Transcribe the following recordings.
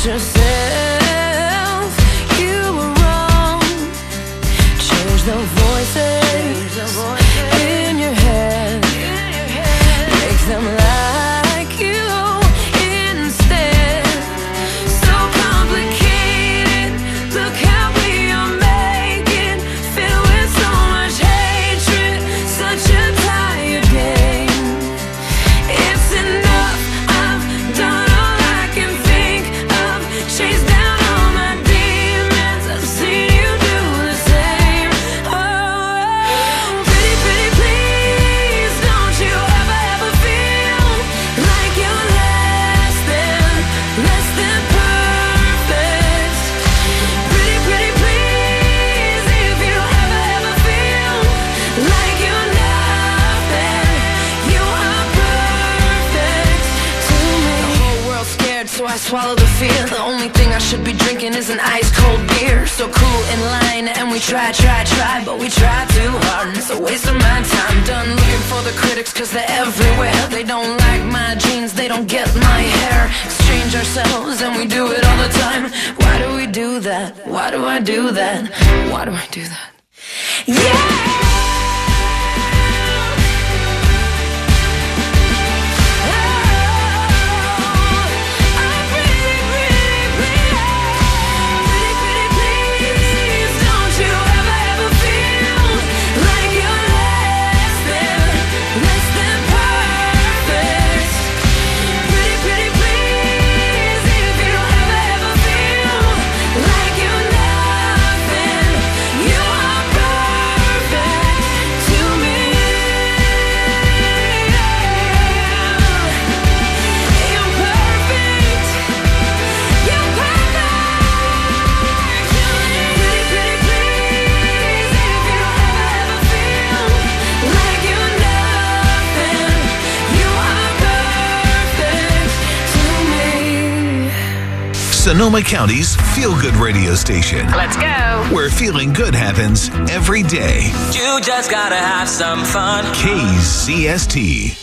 yourself. You were wrong. Change the voices in your head. Make them like you instead. So complicated. Look how we are making. Filled with so much hatred. Such a tired game. It's enough. I've done all I can think of. Chase down all my demons. I've seen you do the same. Oh, pretty, pretty, please, don't you ever, ever feel like you're less than perfect. Pretty, pretty, please, if you ever, ever feel like you're nothing, you are perfect to me. The whole world's scared, so I swallow the fear. The only thing I should be drinking is an ice cold beer. So cool in line, and we try, but we try too hard, and it's a waste of my time. Done looking for the critics, cause they're everywhere. They don't like my jeans, they don't get my hair. Exchange ourselves, and we do it all the time. Why do we do that? Why do I do that? Why do I do that? Yeah! Sonoma County's feel-good radio station. Let's go. Where feeling good happens every day. You just gotta have some fun. KZST.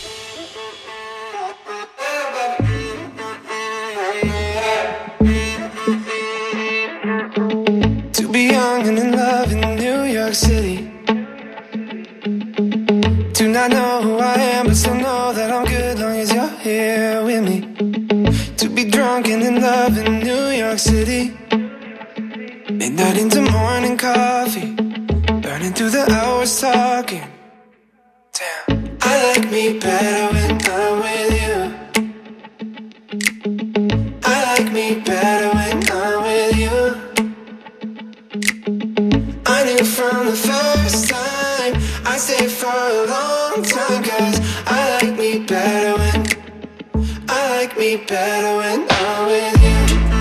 To be young and in love in New York City. Do not know who I am, but still know that I'm good long as you're here with me. To be drunk and in love in New York City. Midnight into morning coffee. Burning through the hours talking. Damn, I like me better when I'm with you. I like me better when I'm with you. I knew from the first time I stayed for a long time. Cause I like me better when I like me better when I'm with you.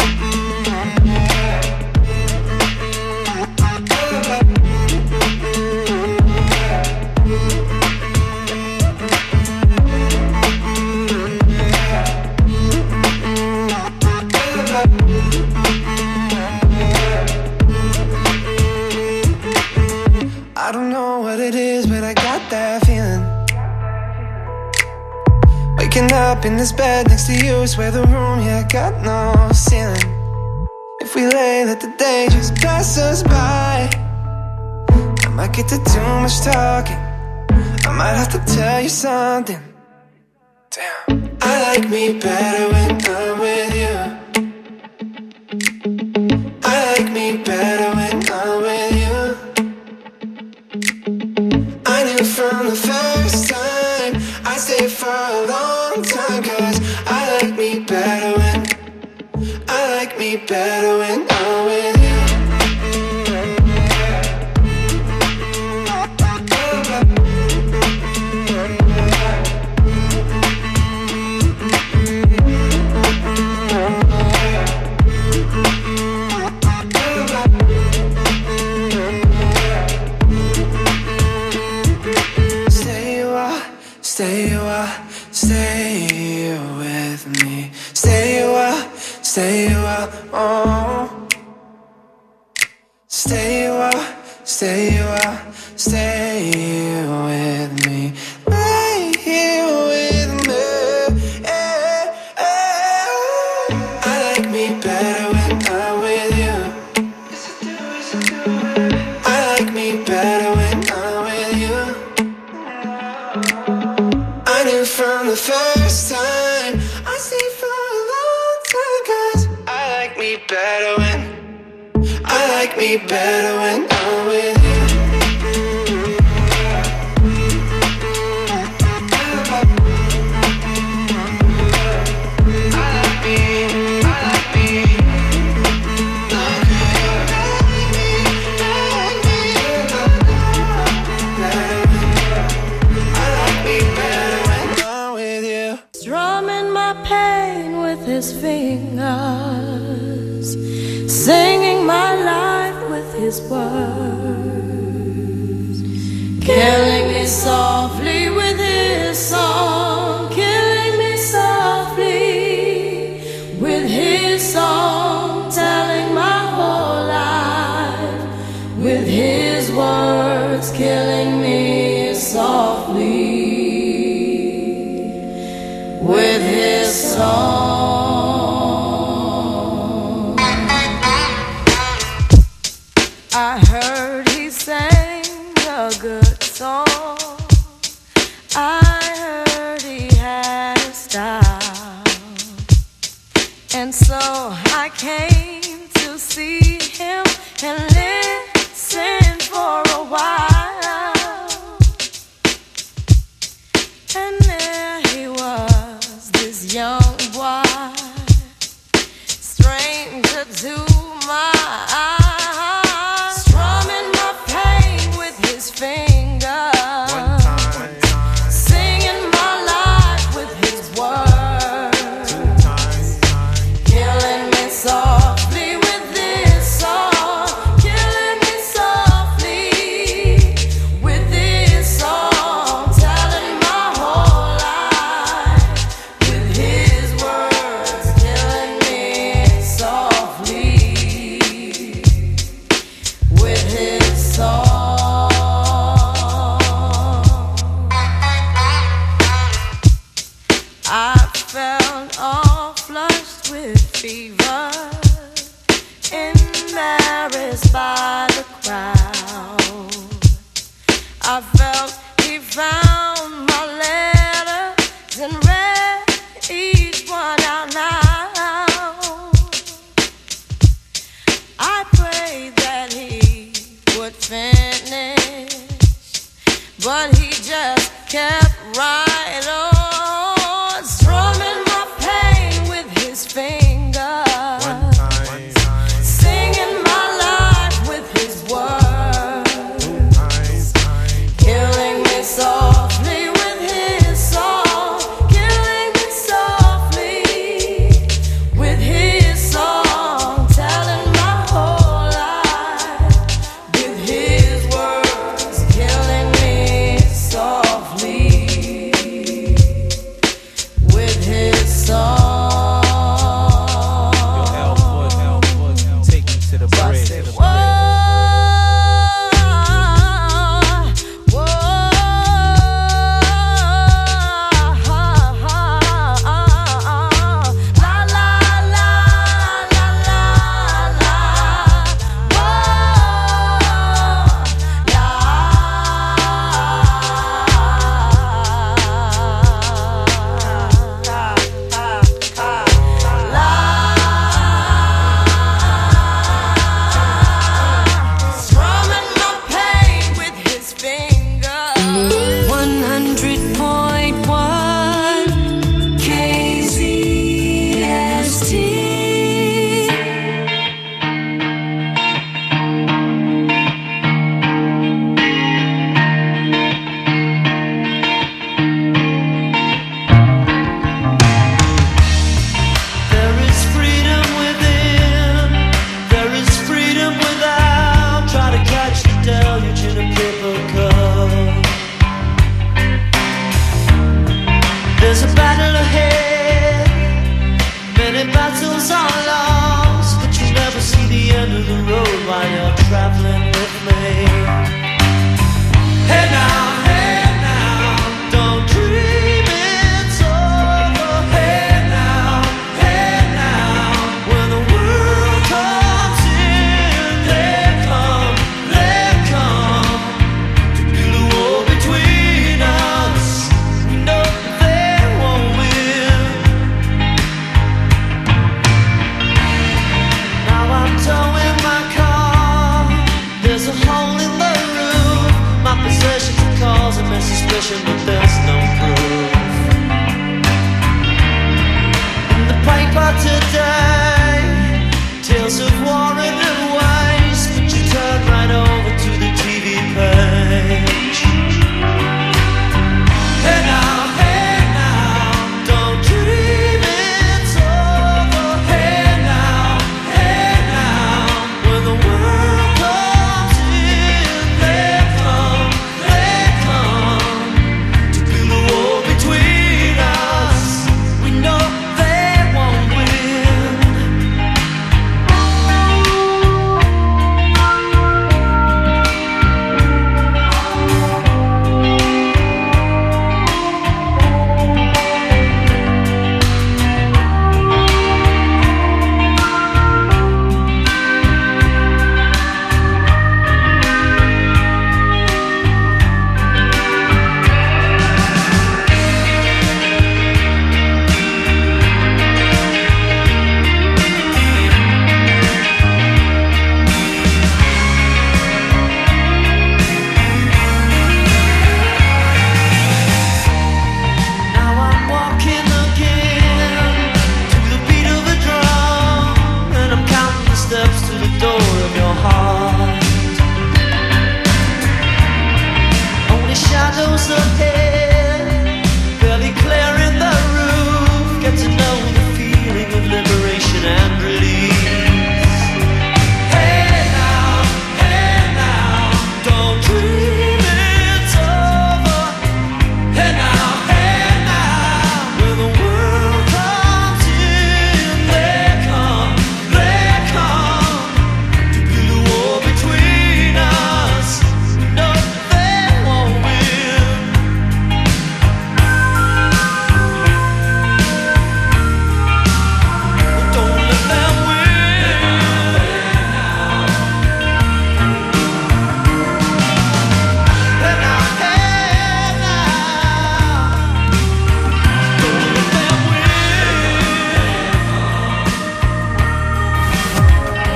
I don't know what it is, but I got that feeling. Waking up in this bed next to you, swear the room, yeah, got no ceiling. If we lay, let the day just pass us by. I might get to too much talking. I might have to tell you something. Damn, I like me better when I'm with you. I like me better when I'm with you. I knew from the first time I stayed for a long time. Cause I like me better when I like me better when I'm with you. Stay with me. Stay a while, oh. Stay a while, stay with me. Right here with me. I like me better me better when I'm with you. Strumming my pain with his fingers, singing my life with his words, killing me softly with his song, killing me softly with his song, telling my whole life with his words, killing me softly with his song. I heard he sang a good song. I heard he had a style, and so I came to see him and listen for a while. And there he was, this young boy, stranger to my eyes, strumming my pain with his fingers, singing my life with his words, killing me softly with this song, killing me softly with this song, telling my whole life with his words, killing me softly with his song. I felt all flushed with fever, embarrassed by the crowd. I felt he found my letters and read each one out loud. I prayed that he would finish, but he just kept right on, strumming my pain with his fingers, singing my life with his words, killing me softly with his song, killing me softly with his song, telling my whole life with his words, killing me softly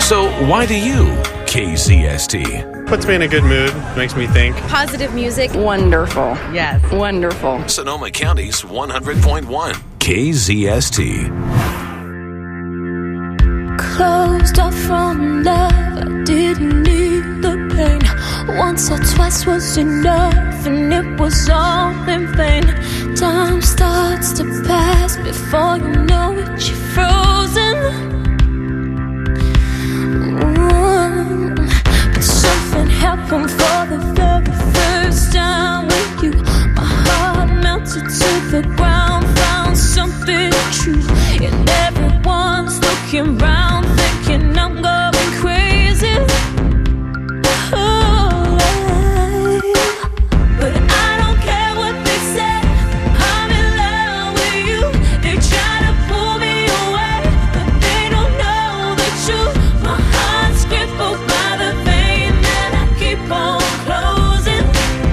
So why do you KZST? Puts me in a good mood, makes me think. Positive music. Wonderful. Yes. Wonderful. Sonoma County's 100.1 KZST. Closed off from love, I didn't need the pain. Once or twice was enough, and it was all in vain. Time starts to pass before you know it, you're frozen. But something happened for the very first time with you. My heart melted to the ground, found something true, and everyone's looking round, thinking I'm going crazy. Oh, but I don't care what they say. I'm in love with you. They try to pull me away, but they don't know the truth. My heart's crippled by the pain that I keep on closing.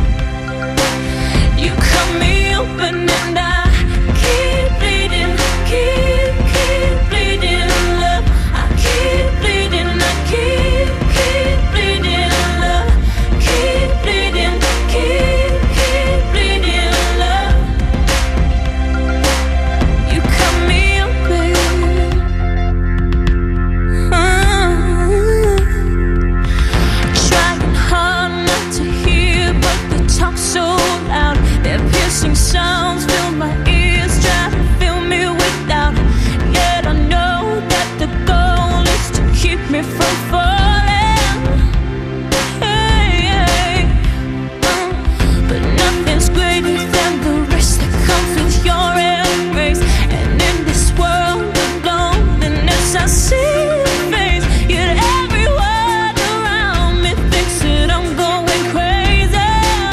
You cut me open and I keep bleeding, keep bleeding, love. I keep bleeding, I keep bleeding, love. Keep bleeding, keep bleeding, love. You cut me open. Trying hard not to hear, but the talk's so loud. Their piercing sounds fill my ears, try to fill me with doubt. Yet I know that the goal is to keep me from falling. Hey, but nothing's greater than the risk that comes with your embrace. And in this world of loneliness, I see your face. Yet everyone around me thinks that I'm going crazy.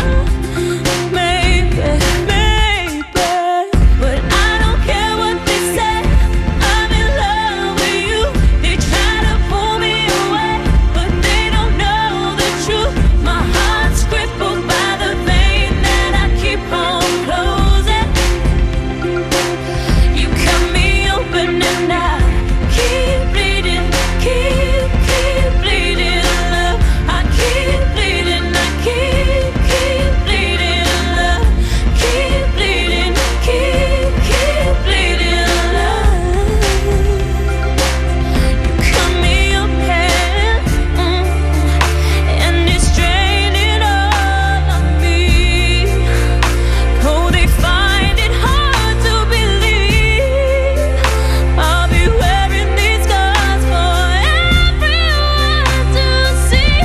Maybe, but I don't care what they say. I'm in love with you. They try to pull me away, but they don't know the truth. My heart's crippled by the pain that I keep on closing. You cut me open and I keep bleeding, keep bleeding, love. I keep bleeding, I keep bleeding, love. Keep bleeding, keep bleeding, love. You cut me open, and it's draining all of me. Oh, they find it hard to believe I'll be wearing these scars for everyone to see.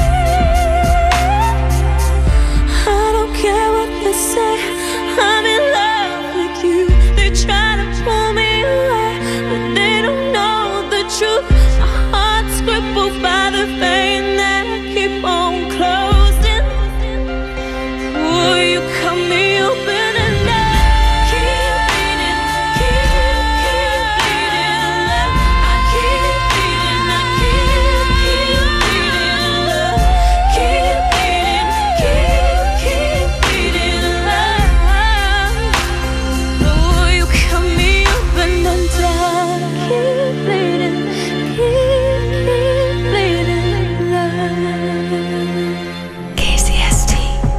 I don't care what they say. I'm in love with you. They try to pull me away, but they don't know the truth. My heart's crippled by the pain that I keep on closing. Ooh, you cut me open and I keep bleeding, love. I keep bleeding, I keep bleeding, love. Keep bleeding, bleeding, love. Ooh, you cut me open and I keep bleeding, love. KZST.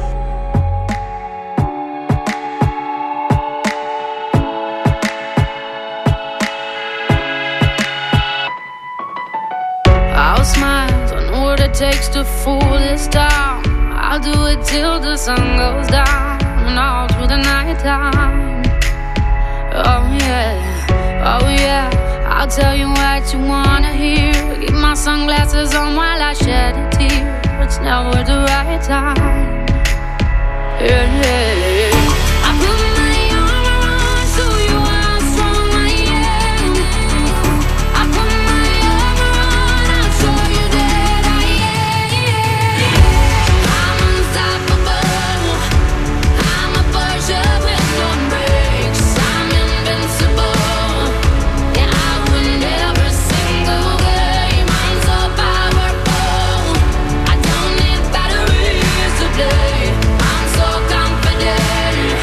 I'll smile, I know what it takes to fool this town. I'll do it till the sun goes down and all through the night time. Oh yeah, oh yeah, I'll tell you what you wanna hear. Keep my sunglasses on while I shed a tear. It's never the right time. Yeah, yeah. I put my arm around so you are strong, I am. I put my arm around, I'll show you that I am. I'm unstoppable. I'm a Porsche with no brakes. I'm invincible. Yeah, I win every single game. I'm so powerful. I don't need batteries to play. I'm so confident.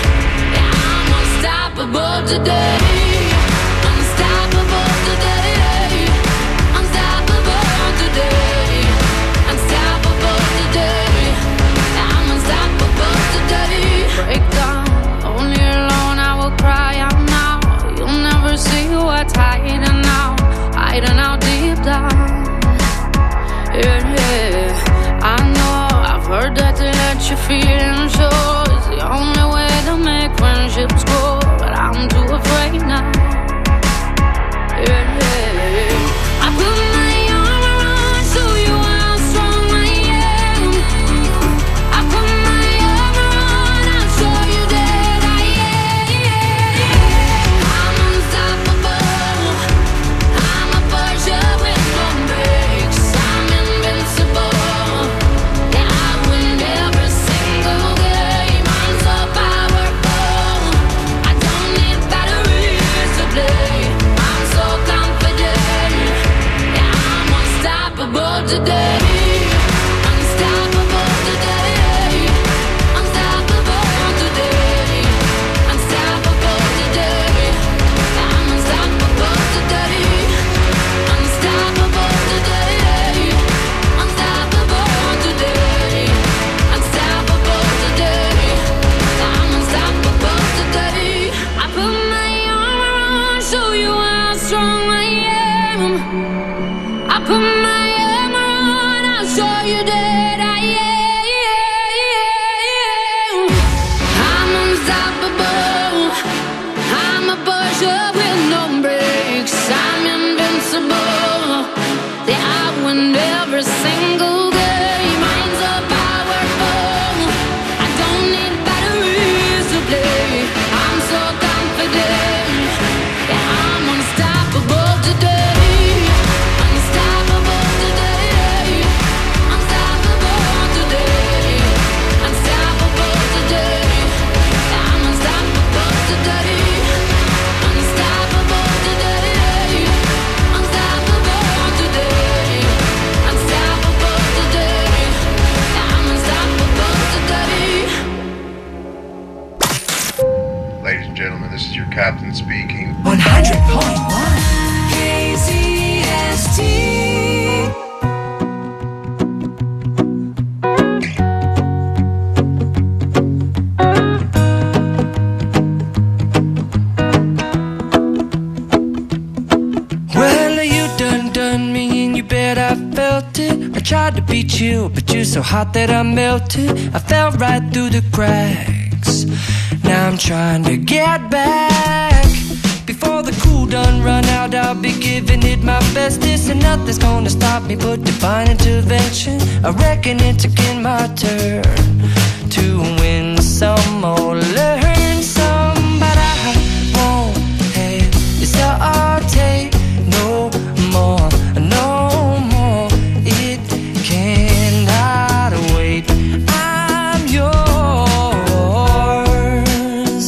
time. Yeah, yeah. I know I've heard that to let your feelings show is the only way to make friendships grow, but I'm too afraid now. Yeah, yeah. I put my arm around, show you how strong I am. I put my arm around, I'll show you that I am. I'm unstoppable. I'm a Porsche with no brakes. I'm invincible. Yeah, I win every single game. I'm so powerful. I don't need batteries to play. I'm so confident. Yeah, I'm unstoppable today. Unstoppable today. Unstoppable today. Unstoppable today. I'm unstoppable today. Unstoppable today. Unstoppable today. Unstoppable today. I'm unstoppable today. I put my arm around, show you how strong I am. I put my arm around, I'll show you that I am. I'm unstoppable. I'm a Porsche with no brakes. I'm invincible. Yeah, I win every single game. I'm so powerful. I don't need batteries to play. I'm so confident. Yeah, I'm unstoppable today. Unstoppable today. Unstoppable today. Unstoppable today. I'm unstoppable today. Unstoppable today. Unstoppable today. Unstoppable today. I'm unstoppable today. Ladies and gentlemen, this is your captain speaking. 100.1 KZST. Well, you done me and you bet I felt it. I tried to beat you, but you're so hot that I melted. I fell right through the cracks. Now I'm trying to get back. Before the cool done run out, I'll be giving it my bestest. And nothing's gonna stop me but divine intervention. I reckon it's again my turn to win some or learn some. But I won't hesitate no more, no more. It cannot wait. I'm yours.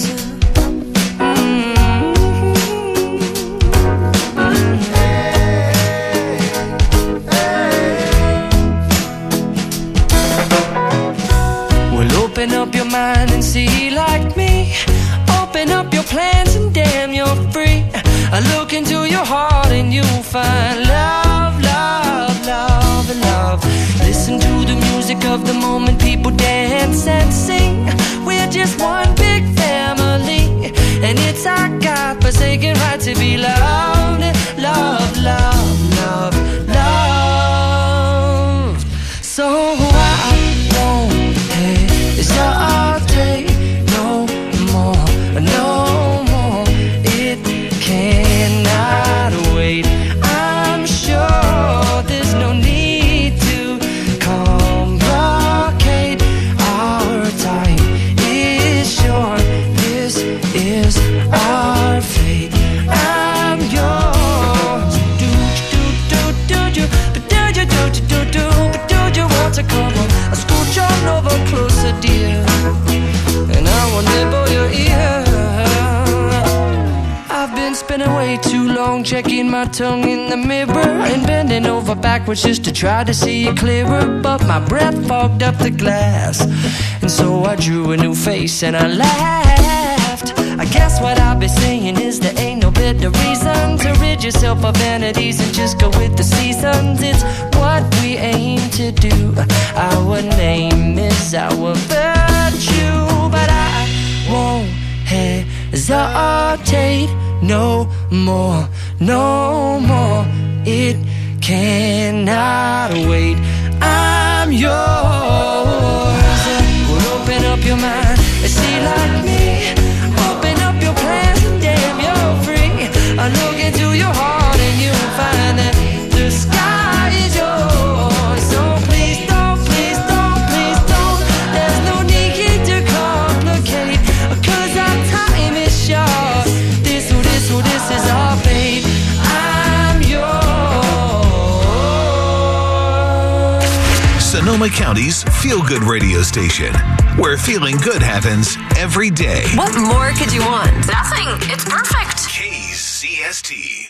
Well, open up your mind and see like me. Open up your plans and damn, you're free. I look into your heart and you'll find love, love, love, love. Listen to the music of the moment, people dance and sing. We're just one big family, and it's our God-forsaken right to be loved, love, love, love, love. So I won't hesitate no more, no more. It cannot wait. I'm sure there's no need to complicate. Our time is short. This is our fate. I'm yours. Do do do do do, but do you do do do, but do you want to come on? I scooch on over closer, dear, and I will nibble your ear. I've been spending way too long checking my tongue in the mirror and bending over backwards just to try to see it clearer. But my breath fogged up the glass, and so I drew a new face and I laughed. I guess what I'll be saying is there ain't no better reason to rid yourself of vanities and just go with the seasons. It's what we aim to do. Our name is our virtue, but I won't hesitate no more, no more. It cannot wait. I'm yours. Well, open up your mind and see like me. Open up your plans and damn, you're free. I look into your heart and you'll find that the sky is yours. So please don't, please don't, please don't. There's no need to complicate, 'cause our time is short. This is our fate. I'm yours. Sonoma County's feel-good radio station, where feeling good happens every day. What more could you want? Nothing. It's perfect. KZST.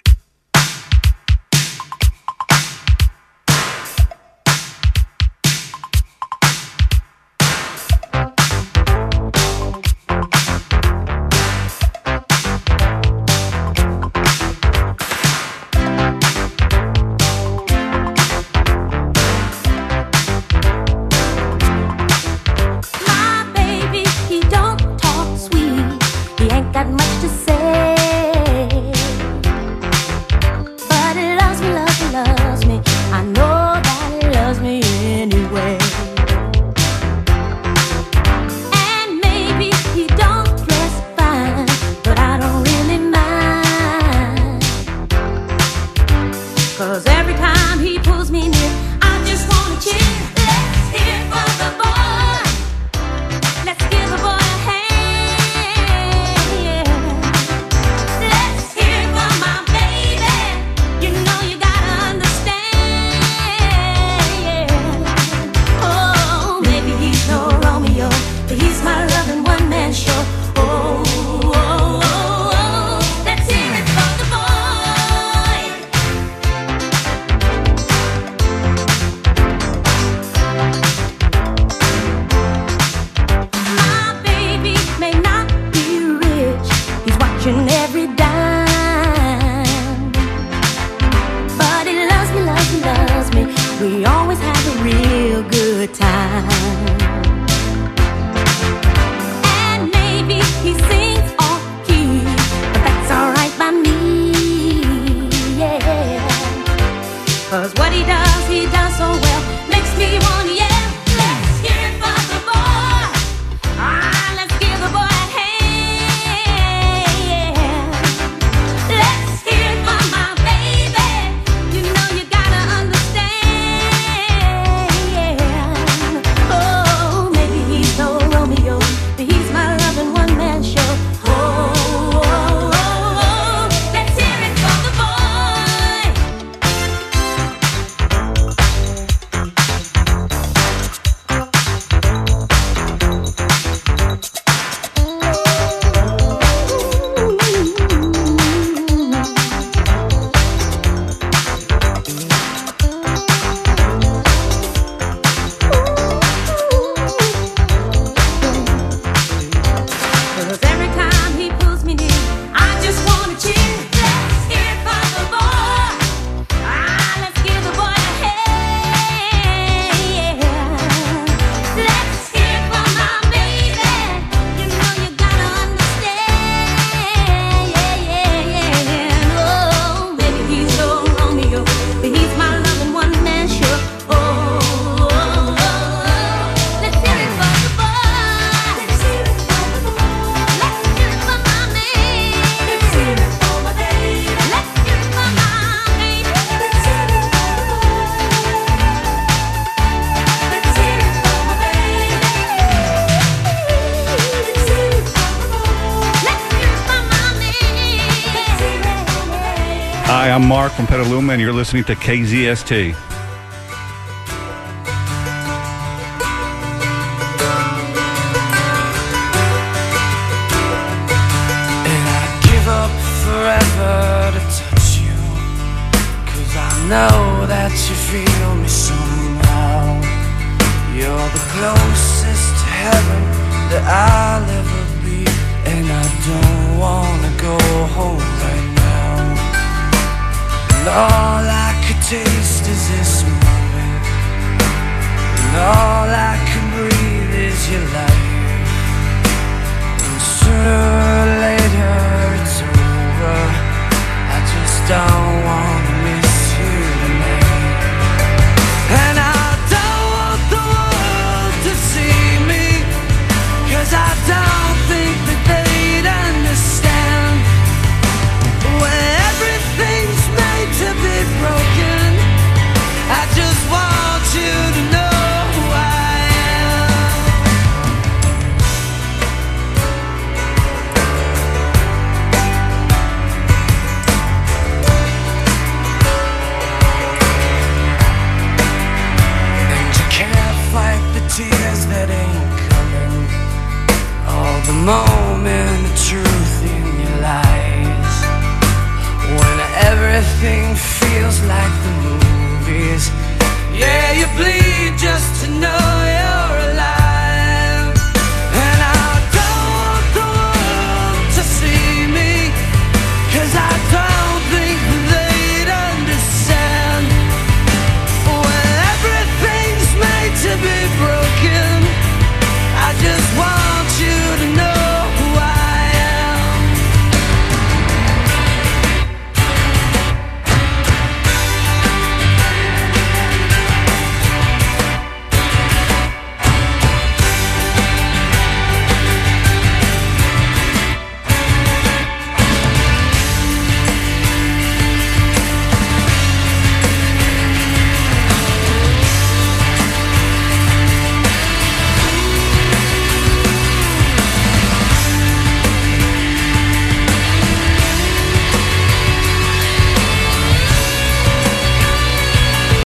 Hi, I'm Mark from Petaluma, and you're listening to KZST. And I'd give up forever to touch you, 'cause I know that you feel me somehow. You're the closest to heaven that I'll ever be, and I don't wanna go home right now. And all I could taste is this moment, and all I can breathe is your life. And sooner or later it's over, I just don't